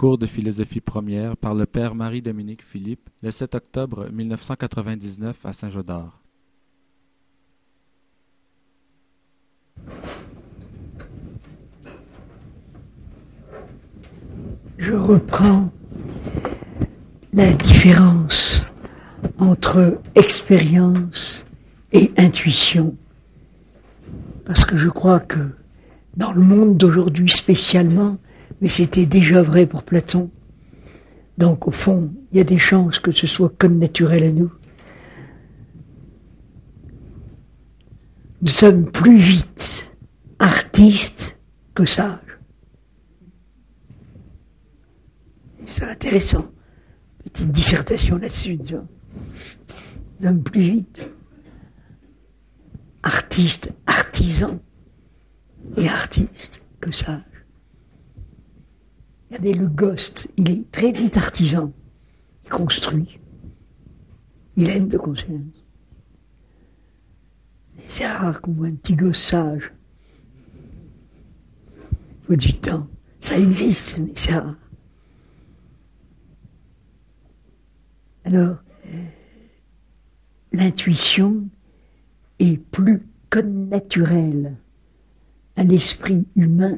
Cours de philosophie première par le père Marie-Dominique Philippe, le 7 octobre 1999 à Saint-Gaudard. Je reprends la différence entre expérience et intuition, parce que je crois que dans le monde d'aujourd'hui spécialement, mais c'était déjà vrai pour Platon, donc au fond, il y a des chances que ce soit comme naturel à nous. Nous sommes plus vite artistes que sages. C'est intéressant. Petite dissertation là-dessus. Tu vois. Nous sommes plus vite artistes, artisans et artistes que sages. Regardez le Ghost, il est très vite artisan. Il construit. Il aime de construire. C'est rare qu'on voit un petit gosse sage. Il faut du temps. Ça existe, mais c'est rare. Alors, l'intuition est plus connaturelle à l'esprit humain,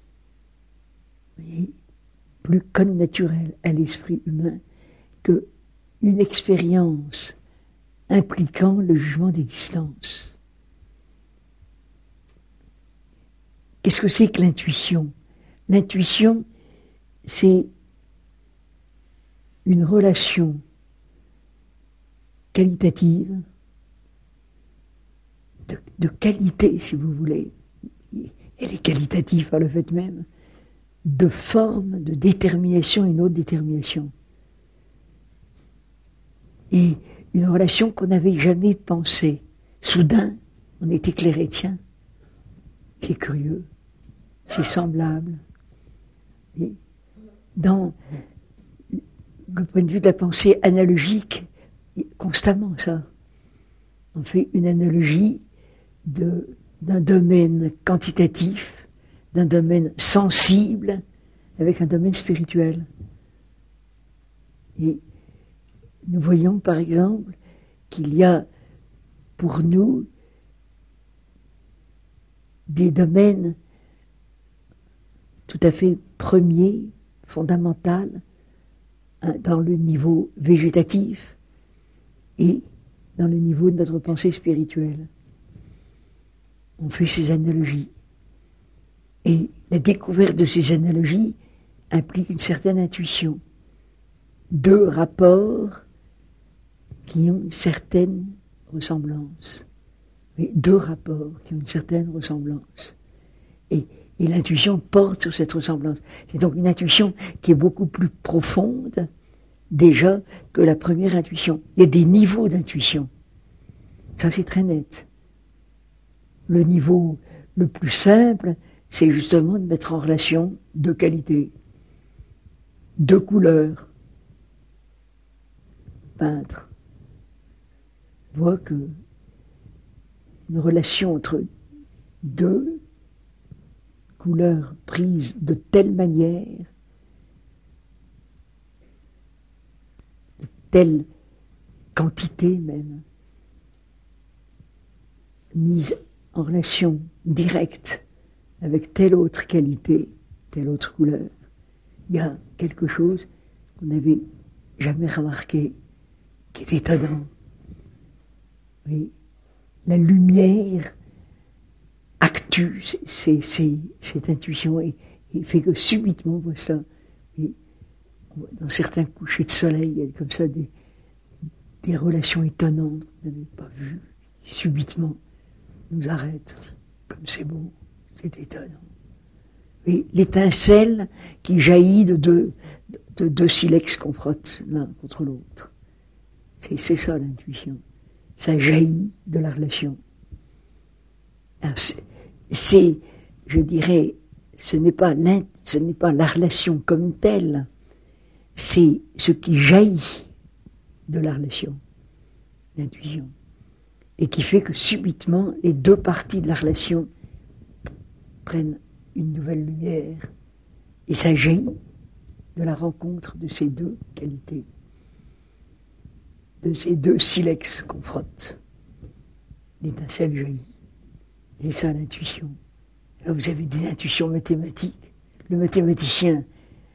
et plus connaturelle à l'esprit humain que une expérience impliquant le jugement d'existence. Qu'est-ce que c'est que l'intuition ? L'intuition, c'est une relation qualitative, de qualité, si vous voulez, elle est qualitative par le fait même, de forme, de détermination, une autre détermination. Et une relation qu'on n'avait jamais pensée. Soudain, on est éclairé, tiens, c'est curieux, c'est semblable. Et dans le point de vue de la pensée analogique, constamment ça. On fait une analogie d'un domaine quantitatif, d'un domaine sensible, avec un domaine spirituel. Et nous voyons par exemple qu'il y a pour nous des domaines tout à fait premiers, fondamentaux, dans le niveau végétatif et dans le niveau de notre pensée spirituelle. On fait ces analogies. Et la découverte de ces analogies implique une certaine intuition. Deux rapports qui ont une certaine ressemblance. Oui, deux rapports qui ont une certaine ressemblance. Et l'intuition porte sur cette ressemblance. C'est donc une intuition qui est beaucoup plus profonde déjà que la première intuition. Il y a des niveaux d'intuition. Ça, c'est très net. Le niveau le plus simple, c'est justement de mettre en relation deux qualités, deux couleurs. Peintre voit que une relation entre deux couleurs prises de telle manière, de telle quantité même, mise en relation directe avec telle autre qualité, telle autre couleur, il y a quelque chose qu'on n'avait jamais remarqué, qui est étonnant. Oui, la lumière actue cette intuition et fait que subitement on voit ça. Et dans certains couchers de soleil, il y a comme ça des relations étonnantes qu'on n'avait pas vues. Subitement, nous arrête. Comme c'est beau, c'est étonnant. Et l'étincelle qui jaillit de deux silex qu'on frotte l'un contre l'autre. C'est ça l'intuition. Ça jaillit de la relation. C'est, je dirais, ce n'est pas la relation comme telle, c'est ce qui jaillit de la relation, l'intuition, et qui fait que subitement les deux parties de la relation prennent une nouvelle lumière, et ça jaillit de la rencontre de ces deux qualités, de ces deux silex confrontent. L'étincelle jaillit. Et ça, l'intuition. Alors vous avez des intuitions mathématiques. Le mathématicien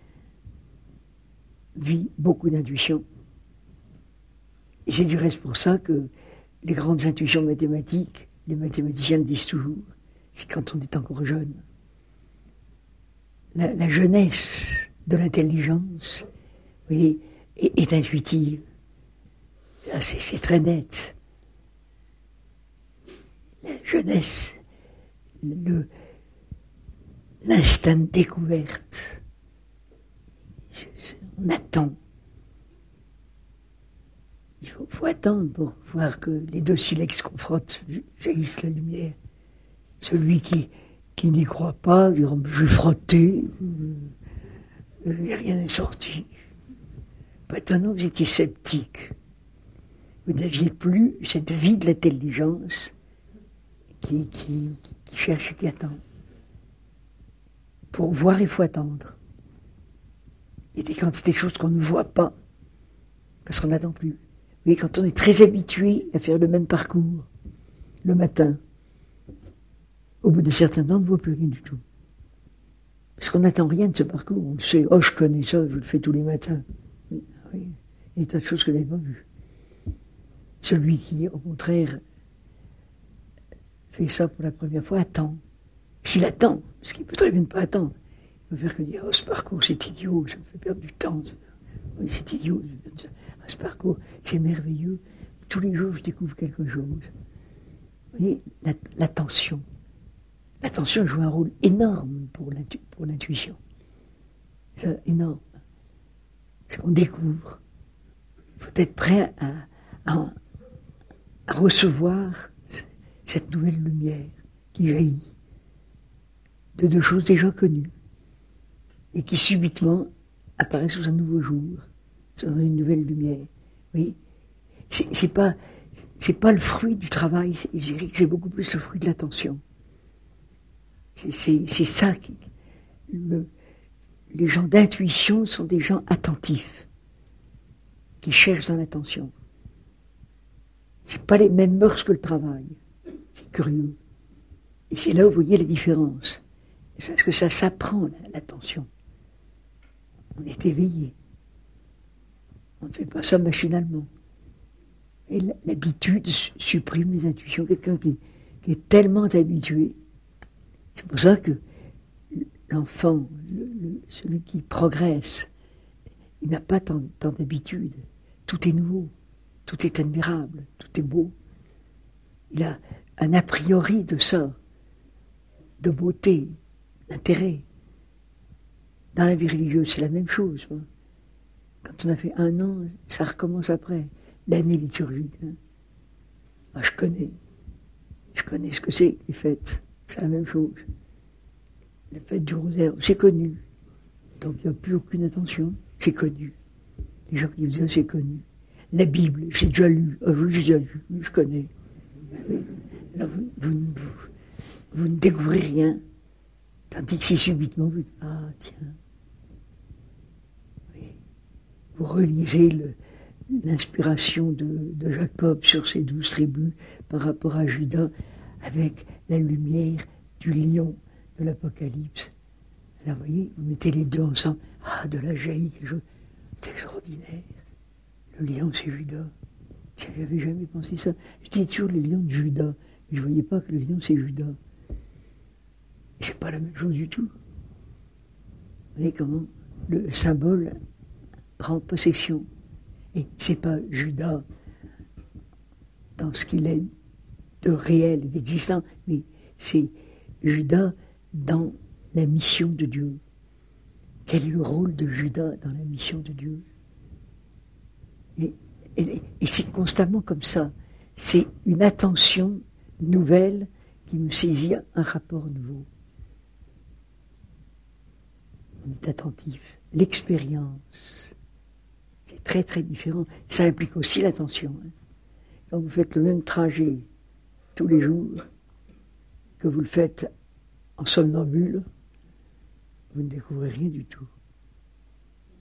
vit beaucoup d'intuitions. Et c'est du reste pour ça que les grandes intuitions mathématiques, les mathématiciens le disent toujours, c'est quand on est encore jeune. La jeunesse de l'intelligence, vous voyez, est intuitive. C'est très net. La jeunesse, l'instinct de découverte. On attend. Il faut attendre pour voir que les deux silex confrontent, jaillissent la lumière. Celui qui n'y croit pas, dira, je vais frotter, rien n'est sorti. Maintenant, vous étiez sceptique. Vous n'aviez plus cette vie de l'intelligence qui cherche et qui attend. Pour voir, il faut attendre. Il y a des quantités de choses qu'on ne voit pas, parce qu'on n'attend plus. Vous voyez, quand on est très habitué à faire le même parcours, le matin, au bout d'un certain temps, on ne voit plus rien du tout. Parce qu'on n'attend rien de ce parcours. On le sait, oh, je connais ça, je le fais tous les matins. Oui, il y a des tas de choses que je n'avais pas vues. Celui qui, au contraire, fait ça pour la première fois, attend. S'il attend, parce qu'il peut très bien ne pas attendre, il va faire que dire, oh, ce parcours, c'est idiot, ça me fait perdre du temps. Oui, c'est idiot, ce parcours, c'est merveilleux. Tous les jours, je découvre quelque chose. Vous voyez, l'attention. L'attention joue un rôle énorme pour l'intuition. C'est énorme. C'est qu'on découvre. Il faut être prêt à recevoir cette nouvelle lumière qui jaillit de deux choses déjà connues et qui subitement apparaît sous un nouveau jour, sous une nouvelle lumière. Oui, c'est pas le fruit du travail, je dirais que c'est beaucoup plus le fruit de l'attention. C'est ça qui... Les gens d'intuition sont des gens attentifs, qui cherchent dans l'attention. C'est pas les mêmes mœurs que le travail. C'est curieux. Et c'est là où vous voyez la différence. Parce que ça s'apprend, l'attention. On est éveillé. On ne fait pas ça machinalement. Et l'habitude supprime les intuitions. Quelqu'un qui est tellement habitué. C'est pour ça que l'enfant, celui qui progresse, il n'a pas tant d'habitude. Tout est nouveau, tout est admirable, tout est beau. Il a un a priori de ça, de beauté, d'intérêt. Dans la vie religieuse, c'est la même chose. Hein. Quand on a fait 1 an, ça recommence après. L'année liturgique. Hein. Ah, je connais ce que c'est, les fêtes. C'est la même chose. La fête du rosaire, c'est connu. Donc il n'y a plus aucune attention. C'est connu. Les gens qui disaient, c'est connu. La Bible, j'ai déjà lu. Ah, j'ai déjà lu, je connais. Là, vous ne découvrez rien. Tandis que si subitement, vous dites, ah tiens. Oui. Vous relisez l'inspiration de Jacob sur ses 12 tribus par rapport à Judas avec la lumière du lion de l'Apocalypse. Alors vous voyez, vous mettez les deux ensemble. Ah, de là jaillit quelque chose. C'est extraordinaire. Le lion, c'est Judas. Tiens, j'avais jamais pensé ça. Je dis toujours le lion de Judas, mais je ne voyais pas que le lion, c'est Judas. Et c'est pas la même chose du tout. Vous voyez comment le symbole prend possession. Et c'est pas Judas dans ce qu'il est de réel et d'existant, mais c'est Judas dans la mission de Dieu. Quel est le rôle de Judas dans la mission de Dieu? Et c'est constamment comme ça. C'est une attention nouvelle qui me saisit un rapport nouveau. On est attentif. L'expérience, c'est très très différent. Ça implique aussi l'attention. Hein. Quand vous faites le même trajet tous les jours, que vous le faites en somnambule, vous ne découvrez rien du tout.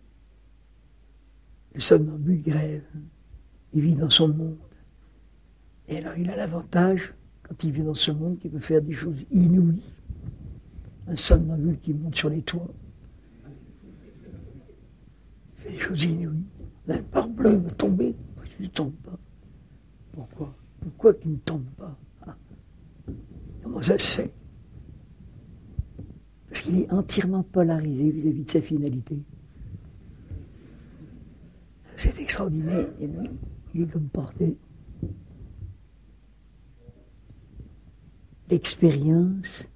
Le somnambule grève. Il vit dans son monde. Et alors il a l'avantage, quand il vit dans ce monde, qu'il peut faire des choses inouïes. Un somnambule qui monte sur les toits. Il fait des choses inouïes. Un parbleu va tomber. Il ne tombe pas. Pourquoi? Pourquoi qu'il ne tombe pas? Comment ça se fait? Parce qu'il est entièrement polarisé vis-à-vis de sa finalité. C'est extraordinaire. Il est comme porté. L'expérience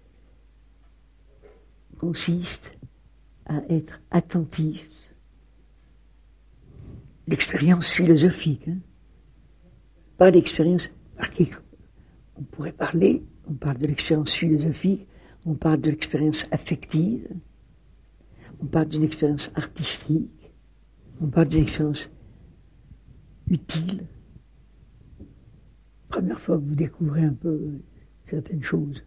consiste à être attentif. L'expérience philosophique, pas l'expérience. On pourrait parler, on parle de l'expérience philosophique, on parle de l'expérience affective, on parle d'une expérience artistique, on parle d'une expérience utile. Première fois que vous découvrez un peu certaines choses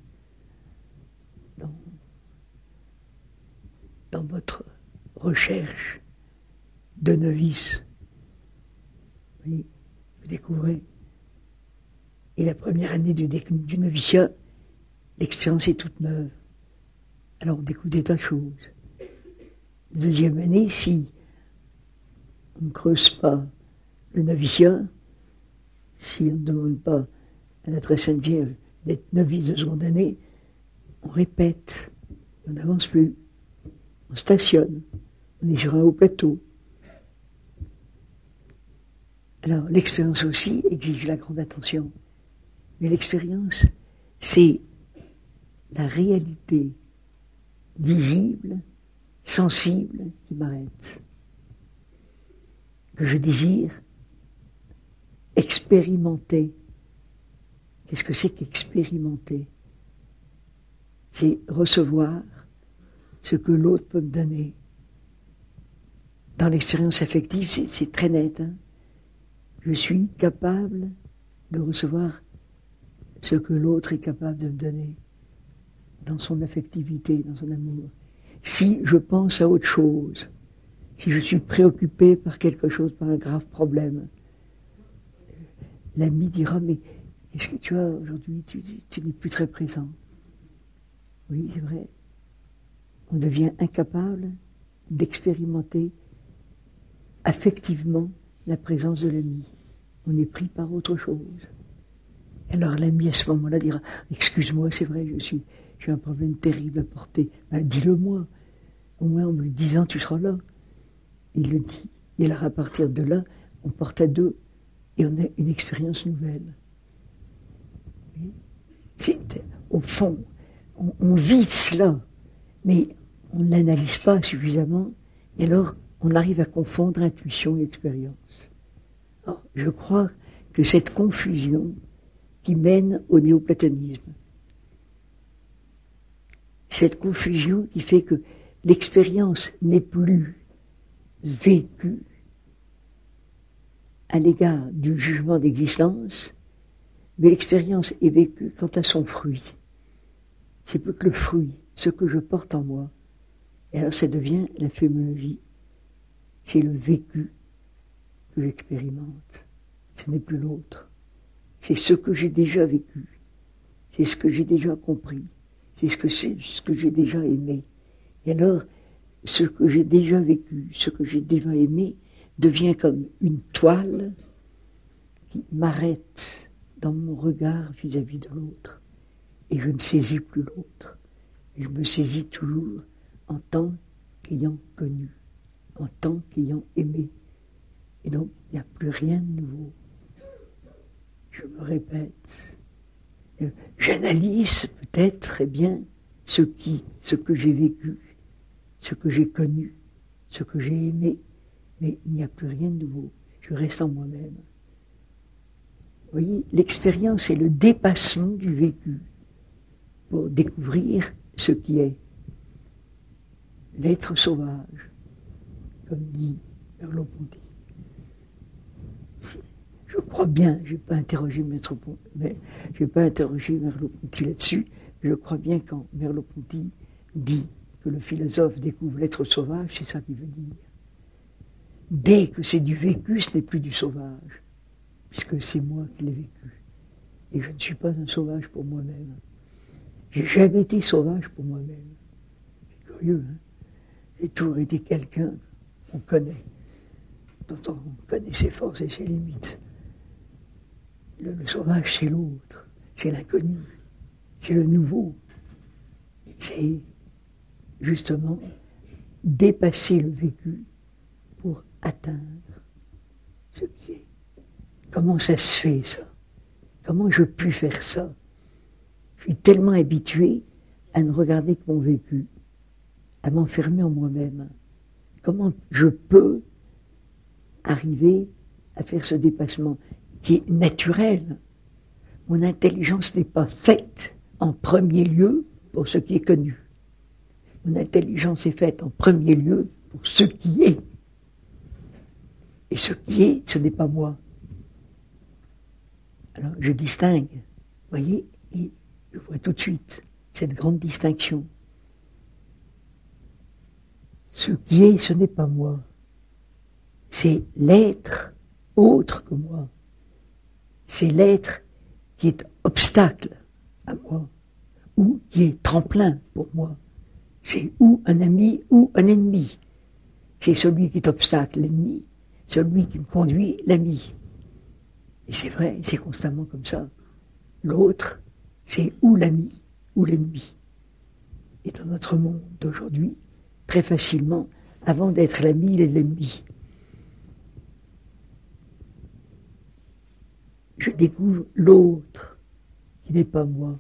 dans votre recherche de novice. Oui, vous découvrez. Et la première année du noviciat, l'expérience est toute neuve. Alors on découvre des tas de choses. La deuxième année, si on ne creuse pas le noviciat, si on ne demande pas à la très sainte Vierge d'être novice de seconde année, on répète, on n'avance plus, on stationne, on est sur un haut plateau. Alors l'expérience aussi exige la grande attention. Mais l'expérience, c'est la réalité visible, sensible qui m'arrête. Que je désire expérimenter. Qu'est-ce que c'est qu'expérimenter? C'est recevoir ce que l'autre peut me donner. Dans l'expérience affective, c'est très net. Hein? Je suis capable de recevoir ce que l'autre est capable de me donner dans son affectivité, dans son amour. Si je pense à autre chose, si je suis préoccupé par quelque chose, par un grave problème, l'ami dira, mais qu'est-ce que tu as aujourd'hui? Tu n'es plus très présent. Oui, c'est vrai. On devient incapable d'expérimenter affectivement la présence de l'ami. On est pris par autre chose. Alors l'ami à ce moment-là dira, excuse-moi, c'est vrai, j'ai un problème terrible à porter. Ben, dis-le-moi. Au moins en me le disant, tu seras là. Il le dit. Et alors à partir de là, on porte à deux et on a une expérience nouvelle. Oui. Au fond, on vit cela, mais on ne l'analyse pas suffisamment. Et alors, on arrive à confondre intuition et expérience. Alors, je crois que cette confusion qui mène au néoplatonisme, cette confusion qui fait que l'expérience n'est plus vécue à l'égard du jugement d'existence, mais l'expérience est vécue quant à son fruit. C'est plus que le fruit, ce que je porte en moi. Et alors ça devient la phénoménologie. C'est le vécu que j'expérimente. Ce n'est plus l'autre. C'est ce que j'ai déjà vécu. C'est ce que j'ai déjà compris. C'est ce que j'ai déjà aimé. Et alors, ce que j'ai déjà vécu, ce que j'ai déjà aimé, devient comme une toile qui m'arrête dans mon regard vis-à-vis de l'autre. Et je ne saisis plus l'autre. Je me saisis toujours en tant qu'ayant connu, en tant qu'ayant aimé. Et donc, il n'y a plus rien de nouveau. Je me répète. J'analyse peut-être très bien ce que j'ai vécu, ce que j'ai connu, ce que j'ai aimé, mais il n'y a plus rien de nouveau. Je reste en moi-même. Vous voyez, l'expérience est le dépassement du vécu pour découvrir ce qui est. L'être sauvage, comme dit Merleau-Ponty. Je crois bien, je n'ai pas interrogé Merleau-Ponty là-dessus, je crois bien quand Merleau-Ponty dit que le philosophe découvre l'être sauvage, c'est ça qu'il veut dire. dès que c'est du vécu, ce n'est plus du sauvage, puisque c'est moi qui l'ai vécu. Et je ne suis pas un sauvage pour moi-même. J'ai jamais été sauvage pour moi-même. C'est curieux, hein? J'ai toujours été quelqu'un qu'on connaît, dont on connaît ses forces et ses limites. Le sauvage, c'est l'autre, c'est l'inconnu, c'est le nouveau. C'est justement dépasser le vécu pour atteindre ce qui est. Comment ça se fait, ça? Comment je puis faire ça? Je suis tellement habitué à ne regarder que mon vécu, à m'enfermer en moi-même. Comment je peux arriver à faire ce dépassement qui est naturel? Mon intelligence n'est pas faite en premier lieu pour ce qui est connu. Mon intelligence est faite en premier lieu pour ce qui est. Et ce qui est, ce n'est pas moi. Alors je distingue, vous voyez, et je vois tout de suite cette grande distinction. Ce qui est, ce n'est pas moi. C'est l'être autre que moi. C'est l'être qui est obstacle à moi, ou qui est tremplin pour moi. C'est ou un ami ou un ennemi. C'est celui qui est obstacle, l'ennemi, celui qui me conduit, l'ami. Et c'est vrai, c'est constamment comme ça. L'autre, c'est ou l'ami ou l'ennemi. Et dans notre monde d'aujourd'hui, très facilement, avant d'être l'ami, il est l'ennemi. Je découvre l'autre qui n'est pas moi.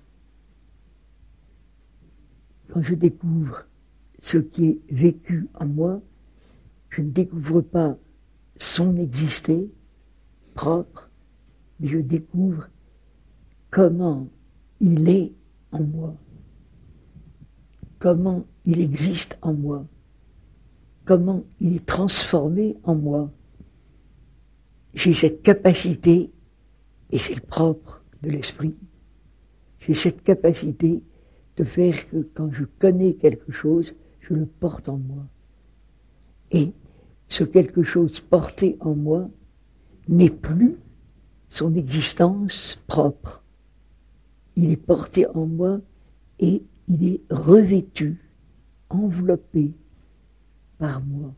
Quand je découvre ce qui est vécu en moi, je ne découvre pas son exister propre, mais je découvre comment il est en moi, comment il existe en moi, comment il est transformé en moi. J'ai cette capacité, et c'est le propre de l'esprit, j'ai cette capacité de faire que quand je connais quelque chose, je le porte en moi. Et ce quelque chose porté en moi n'est plus son existence propre. Il est porté en moi et il est revêtu, enveloppé par moi.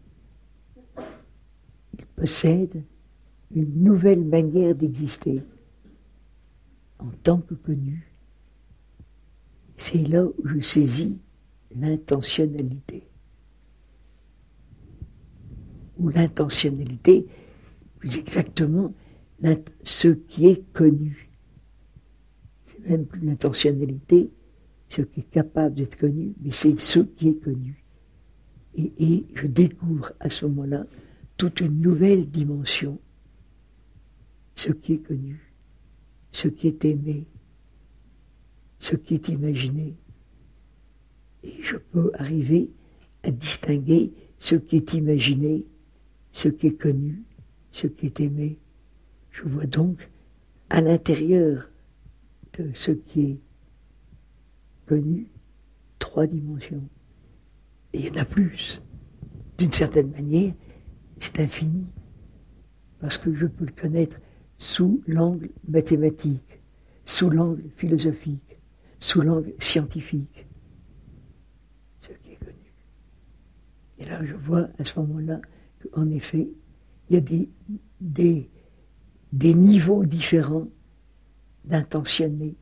Il possède une nouvelle manière d'exister en tant que connu. C'est là où je saisis l'intentionnalité. Ou l'intentionnalité, plus exactement, ce qui est connu. C'est même plus l'intentionnalité, ce qui est capable d'être connu, mais c'est ce qui est connu. Et je découvre à ce moment-là toute une nouvelle dimension. Ce qui est connu, ce qui est aimé, ce qui est imaginé. Et je peux arriver à distinguer ce qui est imaginé, ce qui est connu, ce qui est aimé. Je vois donc à l'intérieur de ce qui est connu, 3 dimensions. Et il y en a plus. D'une certaine manière, c'est infini. Parce que je peux le connaître sous l'angle mathématique, sous l'angle philosophique, sous l'angle scientifique. Ce qui est connu. Et là, je vois à ce moment-là qu'en effet, il y a des niveaux différents d'intentionnaliser,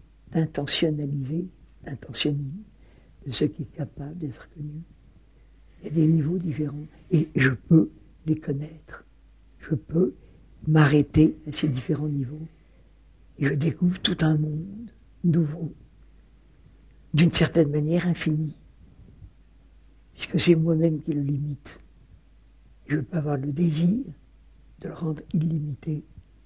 de ce qui est capable d'être connu. Il y a des niveaux différents. Et je peux les connaître. Je peux m'arrêter à ces différents niveaux. Et je découvre tout un monde nouveau, d'une certaine manière infini, puisque c'est moi-même qui le limite. Je peux avoir le désir de le rendre illimité.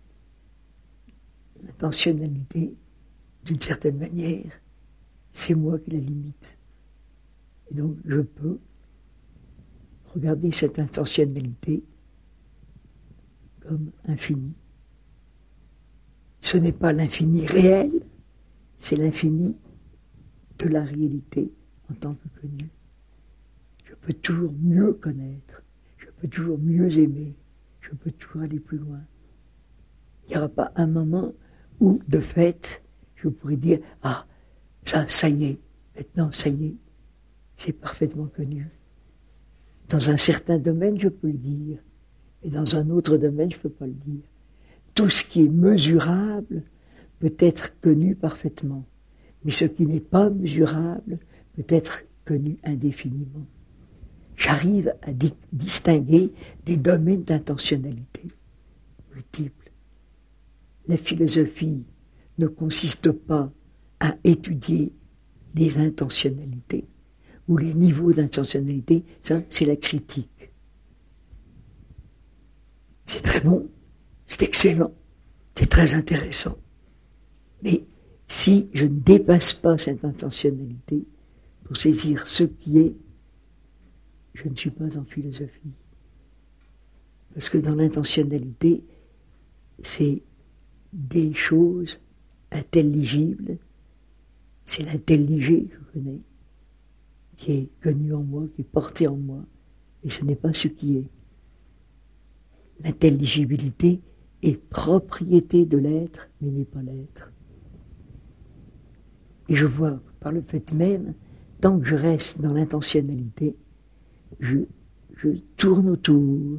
L'intentionnalité, d'une certaine manière, c'est moi qui la limite. Et donc je peux regarder cette intentionnalité comme infini. Ce n'est pas l'infini réel, c'est l'infini de la réalité en tant que connu. Je peux toujours mieux connaître, je peux toujours mieux aimer, je peux toujours aller plus loin. Il n'y aura pas un moment où, de fait, je pourrais dire, ah, ça y est, maintenant, ça y est, c'est parfaitement connu. Dans un certain domaine, je peux le dire, mais dans un autre domaine, je ne peux pas le dire. Tout ce qui est mesurable peut être connu parfaitement, mais ce qui n'est pas mesurable peut être connu indéfiniment. J'arrive à distinguer des domaines d'intentionnalité multiples. La philosophie ne consiste pas à étudier les intentionnalités ou les niveaux d'intentionnalité, ça c'est la critique. C'est très bon, c'est excellent, c'est très intéressant. Mais si je ne dépasse pas cette intentionnalité pour saisir ce qui est, je ne suis pas en philosophie. Parce que dans l'intentionnalité, c'est des choses intelligibles, c'est l'intelligé que je connais, qui est connu en moi, qui est porté en moi, et ce n'est pas ce qui est. L'intelligibilité est propriété de l'être, mais n'est pas l'être. Et je vois, par le fait même, tant que je reste dans l'intentionnalité, je tourne autour.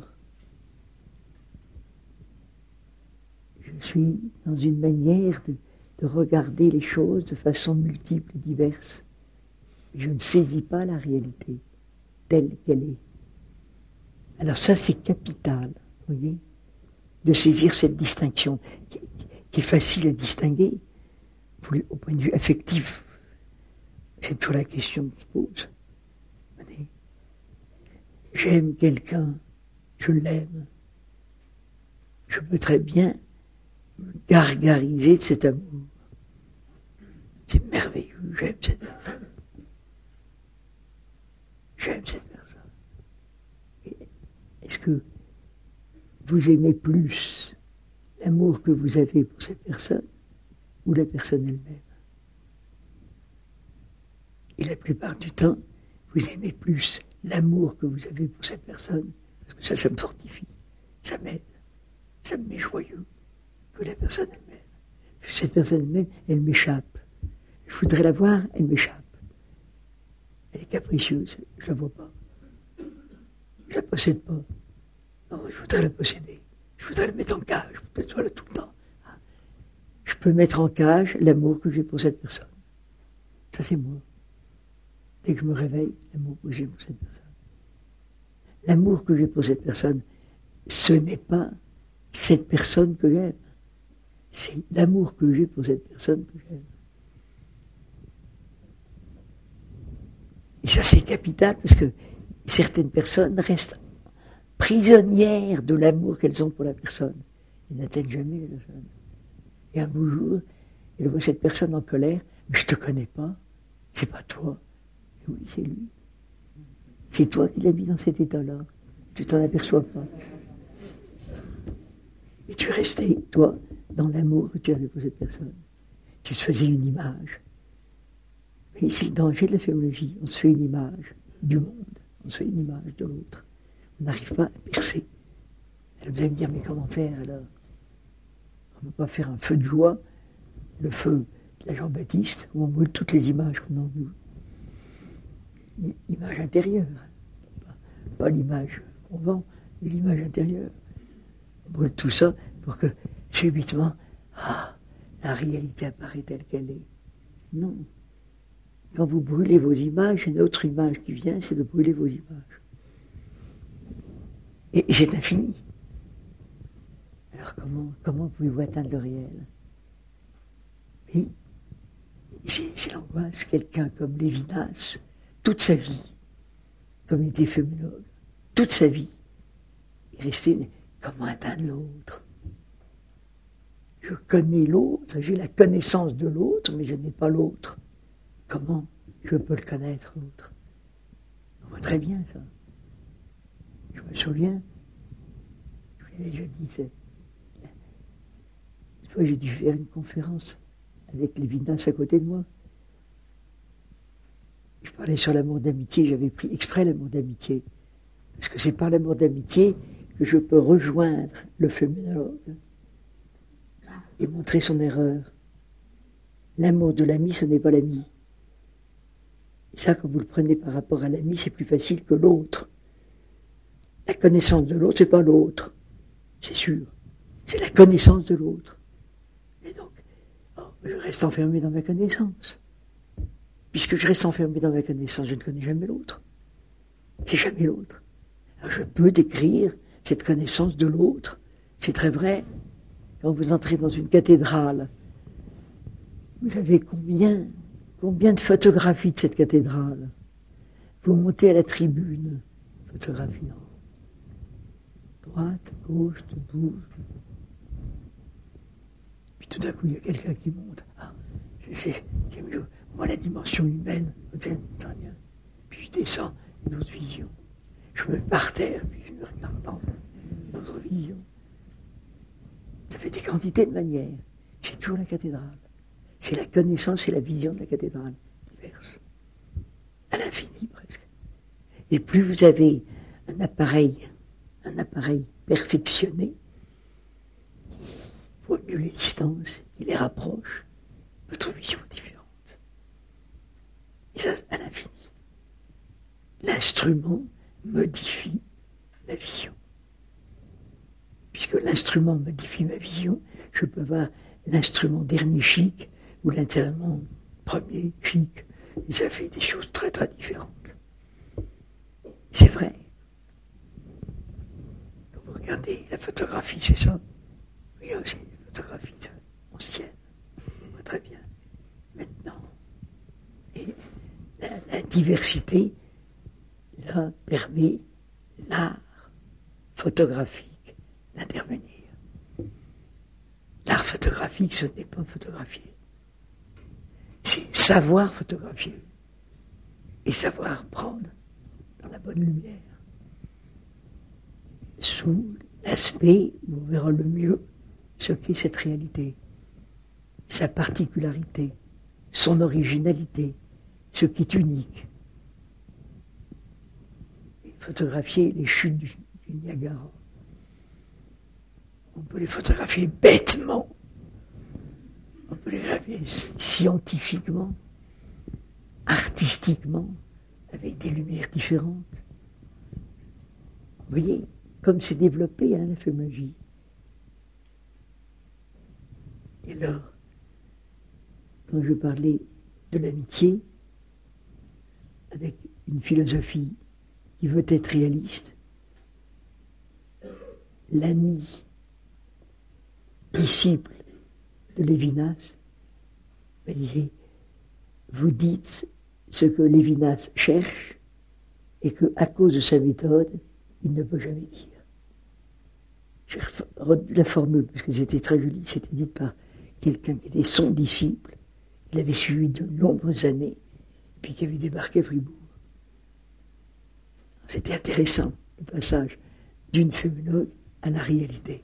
Je suis dans une manière de regarder les choses de façon multiple et diverse. Je ne saisis pas la réalité telle qu'elle est. Alors ça, c'est capital, vous voyez, de saisir cette distinction, qui est facile à distinguer. Au point de vue affectif, c'est toujours la question que se pose. J'aime quelqu'un, je l'aime. Je peux très bien me gargariser de cet amour. C'est merveilleux, j'aime cette personne. J'aime cette personne. Est-ce que vous aimez plus l'amour que vous avez pour cette personne ou la personne elle-même? Et la plupart du temps, vous aimez plus l'amour que vous avez pour cette personne, parce que ça me fortifie, ça m'aide, ça me met joyeux, que la personne elle-même. Cette personne elle-même, elle m'échappe. Je voudrais la voir, elle m'échappe. Elle est capricieuse, je ne la vois pas. Je ne la possède pas. Non, je voudrais la posséder. Je voudrais la mettre en cage, je voudrais qu'elle soit là tout le temps. Je peux mettre en cage l'amour que j'ai pour cette personne. Ça, c'est moi. Dès que je me réveille, l'amour que j'ai pour cette personne. L'amour que j'ai pour cette personne, ce n'est pas cette personne que j'aime. C'est l'amour que j'ai pour cette personne que j'aime. Et ça, c'est capital, parce que certaines personnes restent prisonnières de l'amour qu'elles ont pour la personne. Elles n'atteignent jamais la personne. Et un beau jour, elles voient cette personne en colère, mais je ne te connais pas, c'est pas toi. Et oui, c'est lui. C'est toi qui l'as mis dans cet état-là. Tu t'en aperçois pas. Et tu es resté, toi, dans l'amour que tu avais pour cette personne. Tu te faisais une image. Et c'est le danger de la féminologie. On se fait une image du monde. On se fait une image de l'autre. On n'arrive pas à percer. Alors vous allez me dire, mais comment faire alors? On ne peut pas faire un feu de joie, le feu de la Jean-Baptiste, où on brûle toutes les images qu'on a en nous. L'image intérieure. Pas l'image qu'on vend, mais l'image intérieure. On brûle tout ça pour que, subitement, la réalité apparaît telle qu'elle est. Non. Quand vous brûlez vos images, une autre image qui vient, c'est de brûler vos images. Et c'est infini. Alors comment pouvez-vous atteindre le réel? Oui, c'est l'angoisse. Quelqu'un comme Lévinas, toute sa vie, comme il était féminologue, toute sa vie, il restait, comment atteindre l'autre? Je connais l'autre, j'ai la connaissance de l'autre, mais je n'ai pas l'autre. Comment je peux le connaître, l'autre? On voit très bien ça. Je me souviens, je l'ai déjà dit, une fois j'ai dû faire une conférence avec Lévinas à côté de moi. Je parlais sur l'amour d'amitié, j'avais pris exprès l'amour d'amitié. Parce que c'est par l'amour d'amitié que je peux rejoindre le phénoménologue et montrer son erreur. L'amour de l'ami, ce n'est pas l'ami. Et ça, quand vous le prenez par rapport à l'ami, c'est plus facile que l'autre. La connaissance de l'autre, c'est pas l'autre, c'est sûr. C'est la connaissance de l'autre. Et donc, je reste enfermé dans ma connaissance. Puisque je reste enfermé dans ma connaissance, je ne connais jamais l'autre. C'est jamais l'autre. Alors je peux décrire cette connaissance de l'autre. C'est très vrai. Quand vous entrez dans une cathédrale, vous avez combien de photographies de cette cathédrale? Vous montez à la tribune, photographie, non. Droite, gauche, debout. Puis tout d'un coup, il y a quelqu'un qui monte. Ah, c'est mieux. Moi, la dimension humaine, très bien. Puis je descends, une autre vision. Je me mets par terre, puis je me regarde dans une autre vision. Ça fait des quantités de manières. C'est toujours la cathédrale. C'est la connaissance et la vision de la cathédrale, diverses. À l'infini, presque. Et plus vous avez un appareil perfectionné, qui voit mieux les distances, qui les rapproche, votre vision est différente. Et ça, à l'infini. L'instrument modifie ma vision. Puisque l'instrument modifie ma vision, je peux avoir l'instrument dernier chic ou l'instrument premier chic. Et ça fait des choses très très différentes. C'est vrai. Quand vous regardez la photographie, c'est ça. Oui, c'est une photographie ancienne. On voit très bien. Maintenant. Et la diversité, là, permet l'art photographique d'intervenir. L'art photographique, ce n'est pas photographier. C'est savoir photographier et savoir prendre dans la bonne lumière. Sous l'aspect où on verra le mieux ce qu'est cette réalité, sa particularité, son originalité, ce qui est unique. Et photographier les chutes du Niagara. On peut les photographier bêtement. On peut les photographier scientifiquement, artistiquement, avec des lumières différentes. Vous voyez, comme c'est développé, la phénoménologie. Et alors, quand je parlais de l'amitié, avec une philosophie qui veut être réaliste, l'ami disciple de Lévinas, vous dites ce que Lévinas cherche et qu'à cause de sa méthode, il ne peut jamais dire. J'ai retenu la formule parce que c'était très joli, c'était dit par quelqu'un qui était son disciple, qu'il avait suivi de nombreuses années, puis qui avait débarqué à Fribourg. C'était intéressant, le passage d'une phénoménologue à la réalité.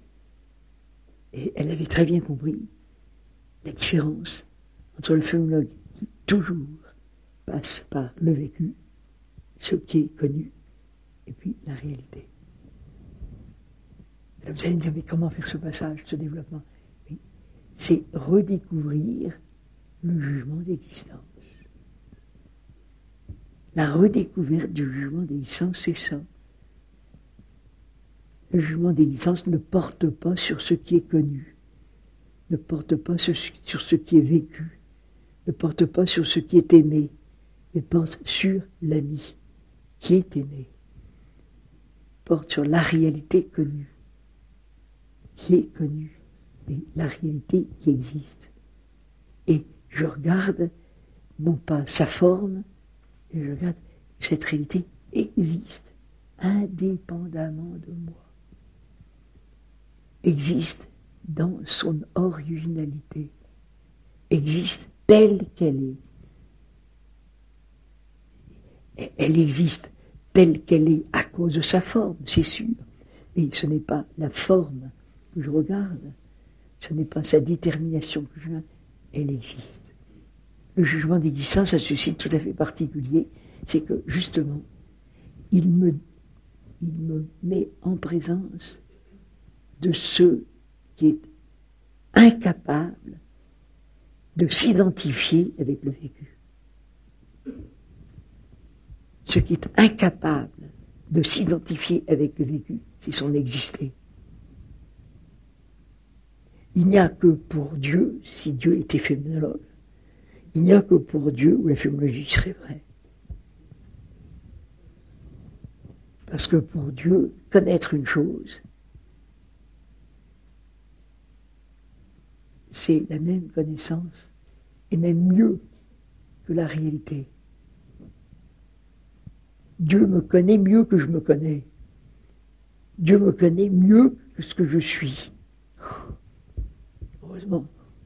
Et elle avait très bien compris la différence entre le phénoménologue qui toujours passe par le vécu, ce qui est connu, et puis la réalité. Et là, vous allez me dire, mais comment faire ce passage, ce développement? Oui, c'est redécouvrir le jugement d'existence. La redécouverte du jugement d'existence, c'est ça. Le jugement d'existence ne porte pas sur ce qui est connu, ne porte pas sur ce qui est vécu, ne porte pas sur ce qui est aimé, mais porte sur l'ami qui est aimé, porte sur la réalité connue, qui est connue, et la réalité qui existe. Et je regarde non pas sa forme, mais je regarde cette réalité existe indépendamment de moi. Existe dans son originalité, existe telle qu'elle est. Elle existe telle qu'elle est à cause de sa forme, c'est sûr, mais ce n'est pas la forme que je regarde, ce n'est pas sa détermination que je regarde, elle existe. Le jugement d'existence a ceci tout à fait particulier, c'est que justement, il me il me met en présence de ce qui est incapable de s'identifier avec le vécu. Ce qui est incapable de s'identifier avec le vécu, c'est son exister. Il n'y a que pour Dieu, si Dieu était phénoménologue, il n'y a que pour Dieu où la phénoménologie serait vraie. Parce que pour Dieu, connaître une chose, c'est la même connaissance, et même mieux que la réalité. Dieu me connaît mieux que je me connais. Dieu me connaît mieux que ce que je suis. Heureusement.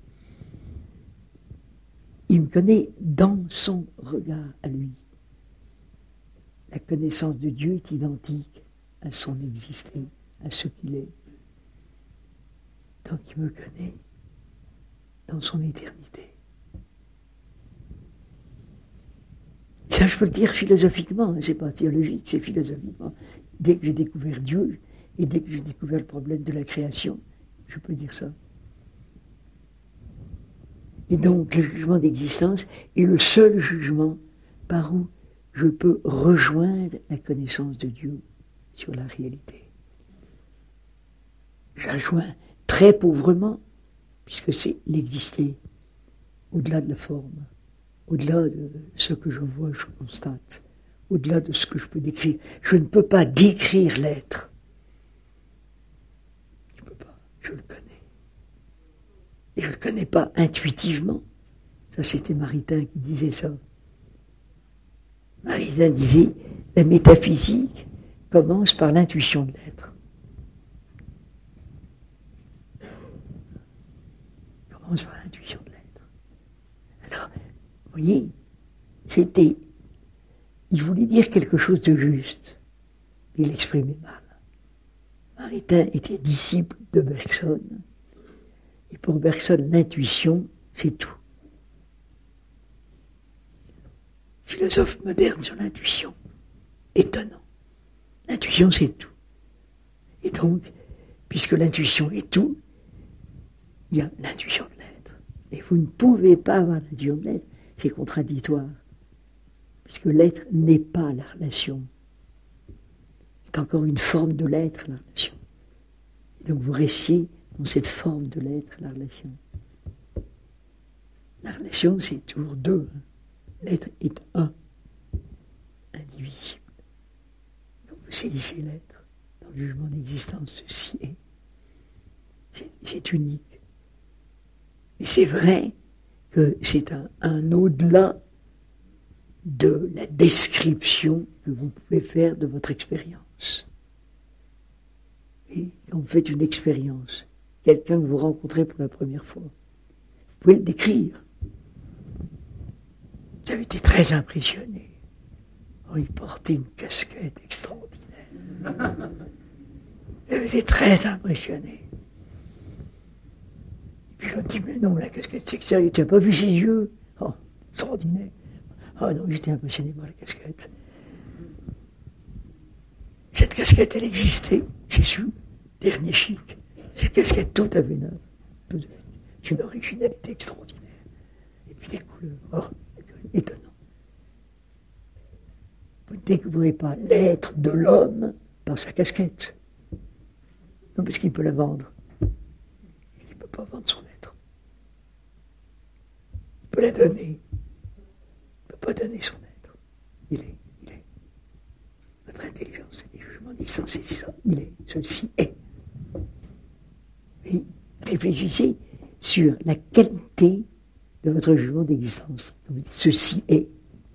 Il me connaît dans son regard à lui. La connaissance de Dieu est identique à son exister, à ce qu'il est. Donc il me connaît dans son éternité. Et ça, je peux le dire philosophiquement, hein, c'est pas théologique, c'est philosophiquement. Dès que j'ai découvert Dieu, et dès que j'ai découvert le problème de la création, je peux dire ça. Et donc, le jugement d'existence est le seul jugement par où je peux rejoindre la connaissance de Dieu sur la réalité. Je la rejoins très pauvrement, puisque c'est l'exister, au-delà de la forme, au-delà de ce que je vois, je constate, au-delà de ce que je peux décrire. Je ne peux pas décrire l'être. Je ne peux pas, je le connais. Et je ne le connais pas intuitivement. Ça, c'était Maritain qui disait ça. Maritain disait, la métaphysique commence par l'intuition de l'être. Commence par l'intuition de l'être. Alors, vous voyez, il voulait dire quelque chose de juste, mais il l'exprimait mal. Maritain était disciple de Bergson. Et pour Bergson, l'intuition, c'est tout. Philosophe moderne sur l'intuition. Étonnant. L'intuition, c'est tout. Et donc, puisque l'intuition est tout, il y a l'intuition de l'être. Et vous ne pouvez pas avoir l'intuition de l'être, c'est contradictoire. Puisque l'être n'est pas la relation. C'est encore une forme de l'être, la relation. Et donc vous restiez dans cette forme de l'être, la relation. La relation, c'est toujours deux. L'être est un, indivisible. Quand vous saisissez l'être, dans le jugement d'existence, ceci est. C'est unique. Et c'est vrai que c'est un au-delà de la description que vous pouvez faire de votre expérience. Et quand vous faites une expérience, quelqu'un que vous rencontrez pour la première fois, vous pouvez le décrire. Vous avez été très impressionné. Oh, il portait une casquette extraordinaire. Vous avez été très impressionné. Et puis l'autre dit, mais non, la casquette, c'est sérieux, tu n'as pas vu ses yeux? Oh, extraordinaire. Oh non, j'étais impressionné par la casquette. Cette casquette, elle existait, c'est sûr. Dernier chic. Cette casquette tout à fait neuve. C'est une originalité extraordinaire. Et puis des couleurs. Oh, étonnant. Vous ne découvrez pas l'être de l'homme par sa casquette. Non, parce qu'il peut la vendre. Et il ne peut pas vendre son être. Il peut la donner. Il ne peut pas donner son être. Il est. Votre intelligence, les jugements d'existence, c'est ça. Il est. Ceci est. Et réfléchissez sur la qualité de votre jugement d'existence. Vous dites ceci est.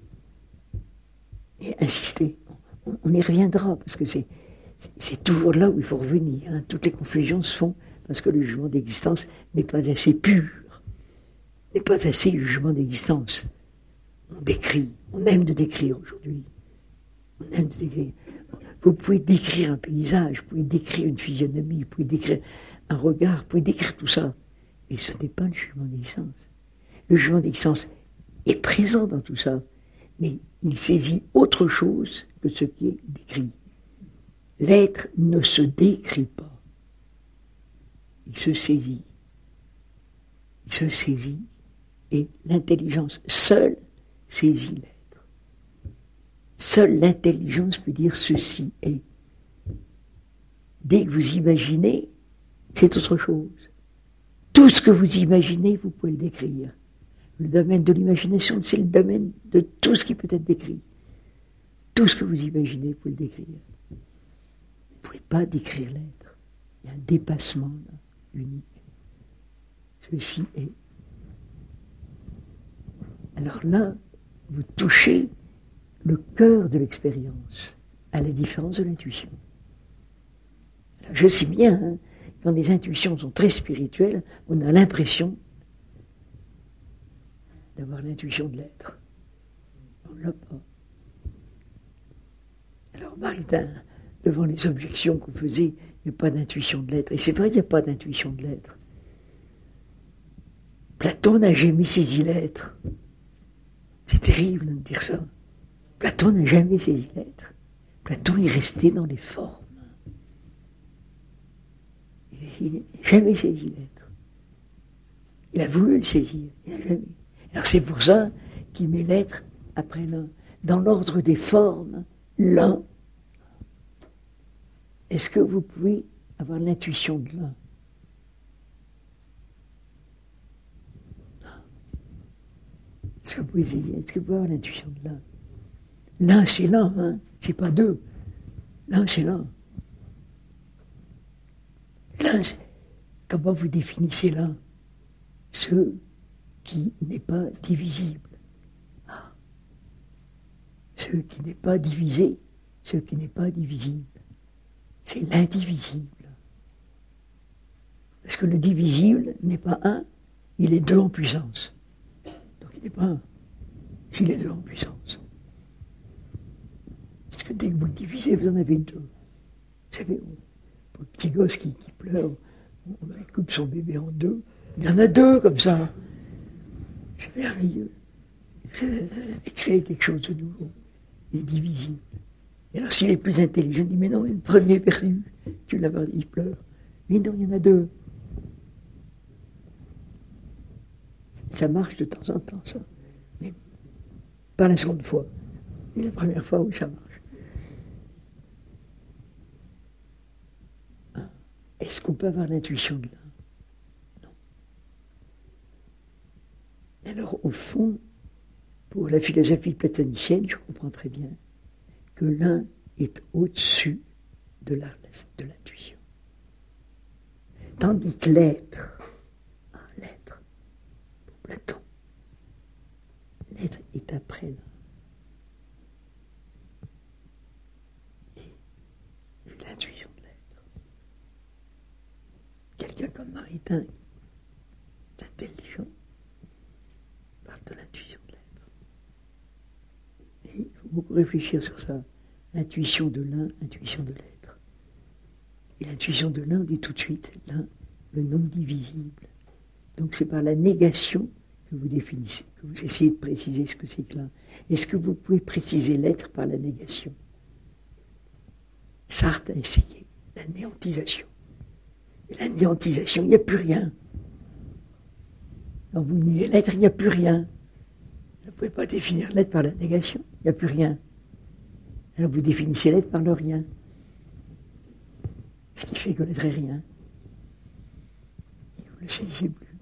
Et insistez. On y reviendra, parce que c'est toujours là où il faut revenir. Hein. Toutes les confusions se font parce que le jugement d'existence n'est pas assez pur, n'est pas assez jugement d'existence. On décrit, on aime de décrire aujourd'hui. On aime de décrire. Vous pouvez décrire un paysage, vous pouvez décrire une physionomie, vous pouvez décrire un regard, vous pouvez décrire tout ça. Et ce n'est pas le jugement d'existence. Le jugement d'existence est présent dans tout ça, mais il saisit autre chose que ce qui est décrit. L'être ne se décrit pas. Il se saisit. Il se saisit et l'intelligence seule saisit l'être. Seule l'intelligence peut dire ceci est. Dès que vous imaginez, c'est autre chose. Tout ce que vous imaginez, vous pouvez le décrire. Le domaine de l'imagination, c'est le domaine de tout ce qui peut être décrit. Tout ce que vous imaginez, vous pouvez le décrire. Vous ne pouvez pas décrire l'être. Il y a un dépassement là, unique. Ceci est. Alors là, vous touchez le cœur de l'expérience, à la différence de l'intuition. Alors, je sais bien, hein, quand les intuitions sont très spirituelles, on a l'impression d'avoir l'intuition de l'être. On ne l'a pas. Alors Maritain, devant les objections qu'on faisait, il n'y a pas d'intuition de l'être. Et c'est vrai qu'il n'y a pas d'intuition de l'être. Platon n'a jamais saisi l'être. C'est terrible de dire ça. Platon n'a jamais saisi l'être. Platon est resté dans les formes. Il n'a jamais saisi l'être. Il a voulu le saisir, il n'a jamais. Alors c'est pour ça qu'il met l'être après l'un. Dans l'ordre des formes, l'un. Est-ce que vous pouvez avoir l'intuition de l'un? Est-ce que vous pouvez essayer? Est-ce que vous pouvez avoir l'intuition de l'un? L'un, c'est l'un, hein? C'est pas deux. L'un, c'est l'un. L'un, comment vous définissez l'un? Ce qui n'est pas divisible. Ah. Ce qui n'est pas divisé, ce qui n'est pas divisible. C'est l'indivisible. Parce que le divisible n'est pas un, il est deux en puissance. Donc il n'est pas un, s'il est deux en puissance. Parce que dès que vous le divisez, vous en avez deux. Vous savez, pour le petit gosse qui pleure, on coupe son bébé en deux. Il y en a deux comme ça. C'est merveilleux. Ça fait créer quelque chose de nouveau. Il est divisible. Et alors s'il est plus intelligent, il dit, mais non, le premier est perdu. Tu l'as pas dit, il pleure. Mais non, il y en a deux. Ça marche de temps en temps, ça. Mais pas la seconde fois. Et la première fois où ça marche. Est-ce qu'on peut avoir l'intuition de l'un? Non. Alors, au fond, pour la philosophie platonicienne, je comprends très bien que l'un est au-dessus de l'intuition. Tandis que l'être, pour Platon, l'être est après l'un. Et l'intuition de l'être. Quelqu'un comme Maritain, intelligent, parle de l'intuition de l'être. Et il faut beaucoup réfléchir sur ça. Intuition de l'un, intuition de l'être. Et l'intuition de l'un dit tout de suite, l'un, le non divisible. Donc c'est par la négation que vous définissez, que vous essayez de préciser ce que c'est que l'un. Est-ce que vous pouvez préciser l'être par la négation? Sartre a essayé la néantisation. Et la néantisation, il n'y a plus rien. Quand vous niez l'être, il n'y a plus rien. Vous ne pouvez pas définir l'être par la négation, il n'y a plus rien. Alors vous définissez l'être par le rien. Ce qui fait que l'être est rien. Et vous ne le saisissez plus.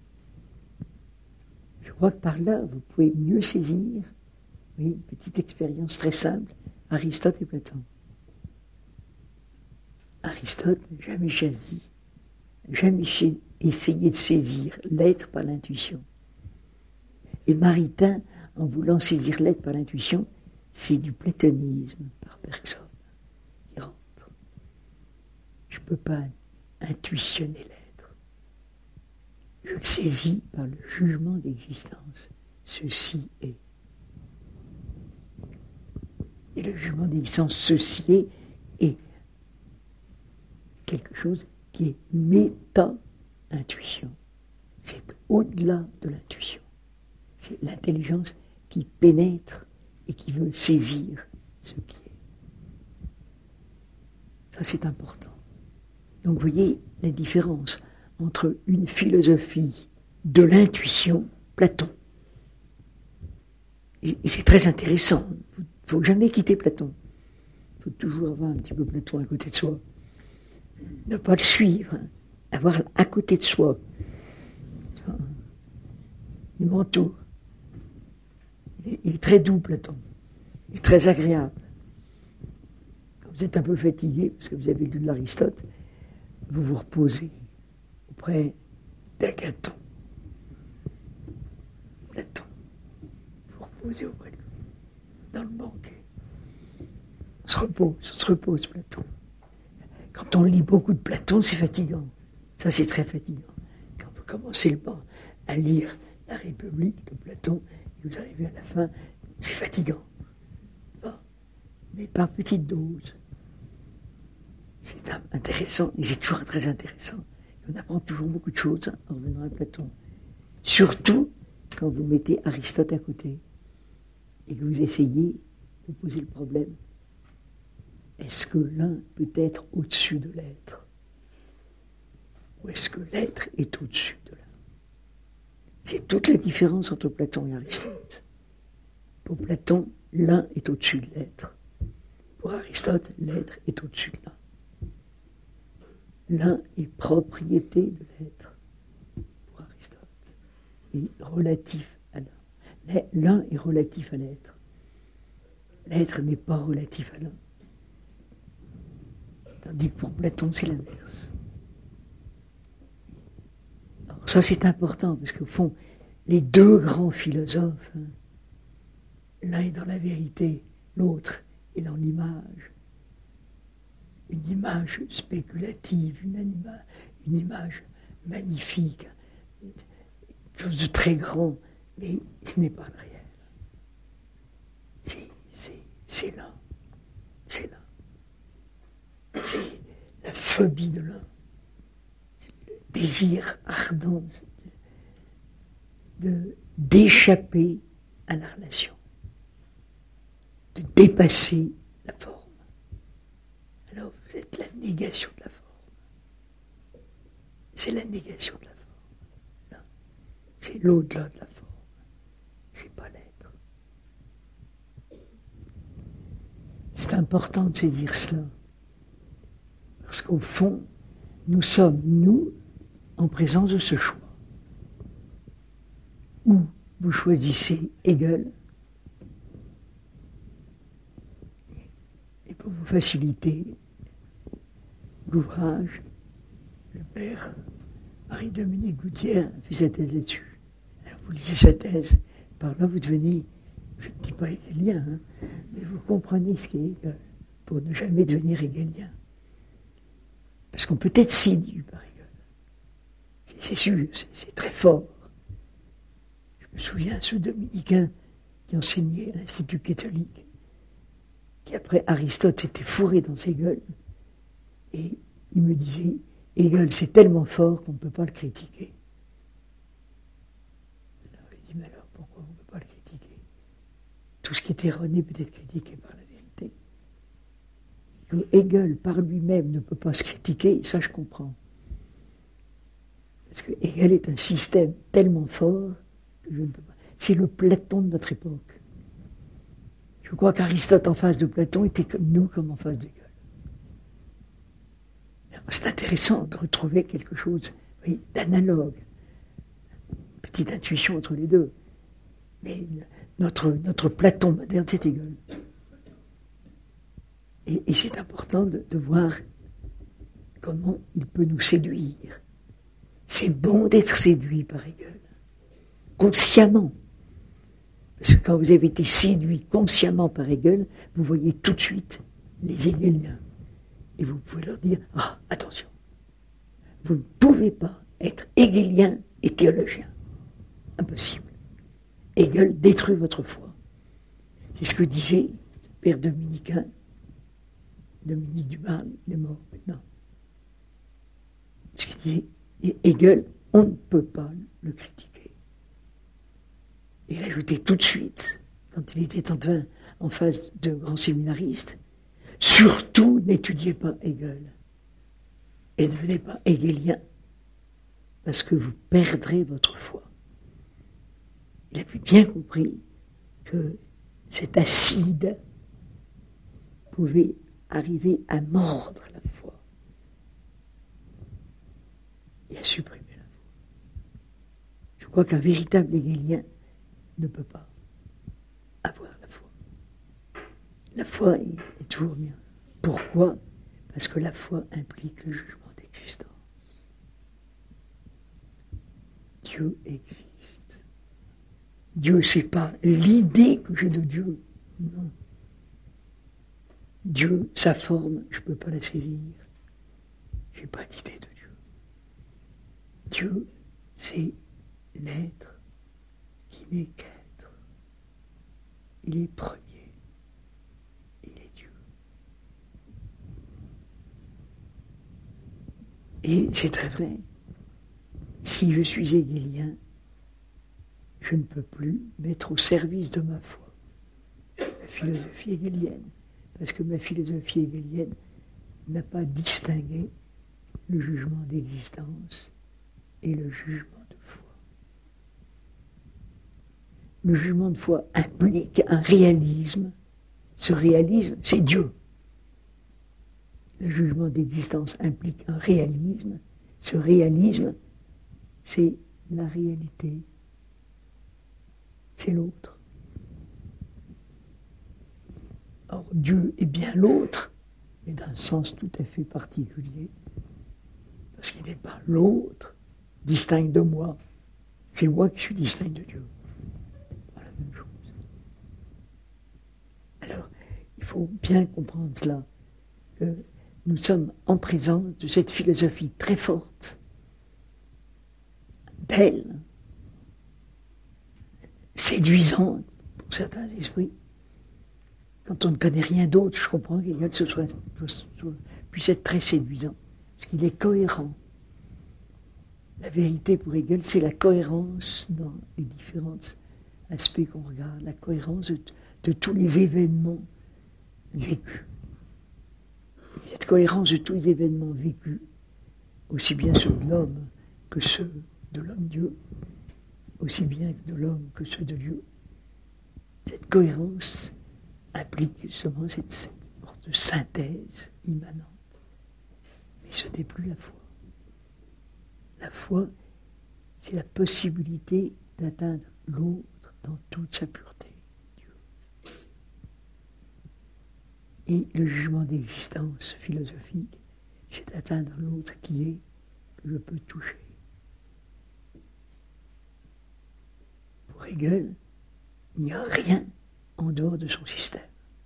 Je crois que par là, vous pouvez mieux saisir, oui, une petite expérience très simple, Aristote et Platon. Aristote n'a jamais choisi, jamais essayé de saisir l'être par l'intuition. Et Maritain, en voulant saisir l'être par l'intuition, c'est du platonisme par personne qui rentre. Je ne peux pas intuitionner l'être. Je le saisis par le jugement d'existence. Ceci est. Et le jugement d'existence, ceci est quelque chose qui est méta-intuition. C'est au-delà de l'intuition. C'est l'intelligence qui pénètre et qui veut saisir ce qui est. Ça, c'est important. Donc, vous voyez la différence entre une philosophie de l'intuition, Platon. Et c'est très intéressant. Il ne faut jamais quitter Platon. Il faut toujours avoir un petit peu Platon à côté de soi. Ne pas le suivre, hein. Avoir à côté de soi. Il m'entoure. Il est très doux, Platon. Il est très agréable. Quand vous êtes un peu fatigué, parce que vous avez lu de l'Aristote, vous vous reposez auprès d'Agathon. Platon. Vous reposez auprès de lui, dans le banquet. On se repose, Platon. Quand on lit beaucoup de Platon, c'est fatigant. Ça, c'est très fatigant. Quand vous commencez à lire La République de Platon, et vous arrivez à la fin, c'est fatigant. Bon. Mais par petites doses. C'est intéressant, et c'est toujours très intéressant. On apprend toujours beaucoup de choses en revenant à Platon. Surtout quand vous mettez Aristote à côté et que vous essayez de poser le problème. Est-ce que l'un peut être au-dessus de l'être? Ou est-ce que l'être est au-dessus de l'un? C'est toute la différence entre Platon et Aristote. Pour Platon, l'un est au-dessus de l'être. Pour Aristote, l'être est au-dessus de l'un. L'un est propriété de l'être, pour Aristote, et relatif à l'un. L'un est relatif à l'être. L'être n'est pas relatif à l'un. Tandis que pour Platon, c'est l'inverse. Alors ça, c'est important, parce qu'au fond, les deux grands philosophes, hein, l'un est dans la vérité, l'autre est dans l'image. Une image spéculative, une image magnifique, quelque chose de très grand, mais ce n'est pas le réel. C'est l'un. C'est l'un. C'est la phobie de l'un. C'est le désir ardent d'échapper à la relation, de dépasser la forme. Alors vous êtes la négation de la forme. C'est la négation de la forme. Non. C'est l'au-delà de la forme. C'est pas l'être. C'est important de se dire cela. Parce qu'au fond, nous sommes, nous, en présence de ce choix. Ou vous choisissez Hegel, et pour vous faciliter l'ouvrage, le père Marie-Dominique Gouttière a fait sa thèse là-dessus. Alors vous lisez sa thèse, par là vous devenez, je ne dis pas hegelien, hein, mais vous comprenez ce qu'est Hegel, pour ne jamais devenir hegelien. Parce qu'on peut être séduit par Hegel. C'est sûr, c'est très fort. Je me souviens, ce dominicain qui enseignait à l'Institut catholique, qui après Aristote s'était fourré dans Hegel, et il me disait, Hegel c'est tellement fort qu'on ne peut pas le critiquer. Alors je lui dis, mais alors pourquoi on ne peut pas le critiquer? Tout ce qui est erroné peut être critiqué par la vérité. Que Hegel par lui-même ne peut pas se critiquer, ça je comprends. Parce que Hegel est un système tellement fort que je ne peux pas. C'est le Platon de notre époque. Je crois qu'Aristote en face de Platon était comme nous, comme en face d'Hegel. C'est intéressant de retrouver quelque chose, oui, d'analogue. Une petite intuition entre les deux. Mais notre Platon moderne, c'est Hegel. Et c'est important de voir comment il peut nous séduire. C'est bon d'être séduit par Hegel, consciemment. Parce que quand vous avez été séduit consciemment par Hegel, vous voyez tout de suite les hegeliens. Et vous pouvez leur dire, ah, attention, vous ne pouvez pas être hegelien et théologien. Impossible. Hegel détruit votre foi. C'est ce que disait ce père dominicain, Dominique Dumas, il est mort maintenant. Ce qu'il disait, et Hegel, on ne peut pas le critiquer. Et il ajoutait tout de suite, quand il était en face de grands séminaristes, surtout n'étudiez pas Hegel et ne devenez pas hegelien, parce que vous perdrez votre foi. Il avait bien compris que cet acide pouvait arriver à mordre la foi et à supprimer la foi. Je crois qu'un véritable hegelien ne peut pas avoir la foi. La foi est toujours mieux. Pourquoi ? Parce que la foi implique le jugement d'existence. Dieu existe. Dieu, c'est pas l'idée que j'ai de Dieu. Non. Dieu, sa forme, je ne peux pas la saisir. Je n'ai pas d'idée de Dieu. Dieu, c'est l'être qui n'est qu'être. Il est premier. Il est Dieu. Et c'est très vrai. Si je suis hegelien, je ne peux plus mettre au service de ma foi la philosophie hegelienne. Parce que ma philosophie hegelienne n'a pas distingué le jugement d'existence et le jugement de foi. Le jugement de foi implique un réalisme. Ce réalisme, c'est Dieu. Le jugement d'existence implique un réalisme. Ce réalisme, c'est la réalité. C'est l'autre. Or, Dieu est bien l'autre, mais d'un sens tout à fait particulier, parce qu'il n'est pas l'autre, distinct de moi. C'est moi qui suis distinct de Dieu. C'est pas la même chose. Alors, il faut bien comprendre cela, que nous sommes en présence de cette philosophie très forte, belle, séduisante pour certains esprits. Quand on ne connaît rien d'autre, je comprends qu'Hegel puisse être très séduisant, parce qu'il est cohérent. La vérité pour Hegel, c'est la cohérence dans les différents aspects qu'on regarde, la cohérence de tous les événements vécus. Et cette cohérence de tous les événements vécus, aussi bien ceux de l'homme que ceux de l'homme-dieu, aussi bien de l'homme que ceux de Dieu, cette cohérence implique justement cette sorte de synthèse immanente. Mais ce n'est plus la foi. La foi, c'est la possibilité d'atteindre l'autre dans toute sa pureté, Dieu. Et le jugement d'existence philosophique, c'est d'atteindre l'autre qui est, que je peux toucher. Pour Hegel, il n'y a rien en dehors de son système,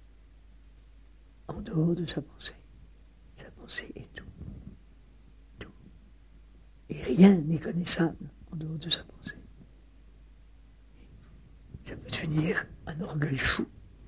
en dehors de sa pensée. Sa pensée est tout. Tout. Et rien n'est connaissable en dehors de sa pensée. Et ça peut devenir un orgueil fou.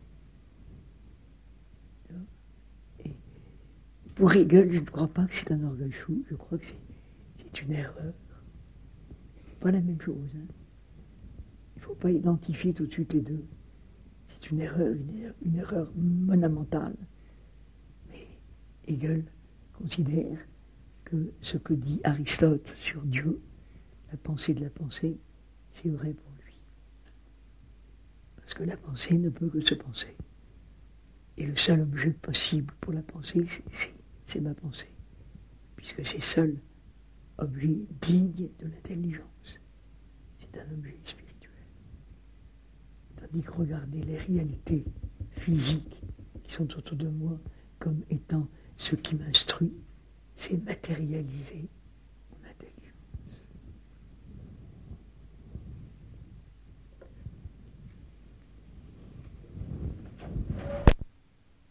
Et pour Hegel, je ne crois pas que c'est un orgueil fou, je crois que c'est une erreur. C'est pas la même chose. Hein. Il ne faut pas identifier tout de suite les deux. C'est une erreur monumentale. Mais Hegel considère que ce que dit Aristote sur Dieu, la pensée de la pensée, c'est vrai pour lui. Parce que la pensée ne peut que se penser. Et le seul objet possible pour la pensée, c'est ma pensée. Puisque c'est seul objet digne de l'intelligence. C'est un objet spirituel. Tandis que regarder les réalités physiques qui sont autour de moi comme étant ce qui m'instruit, c'est matérialiser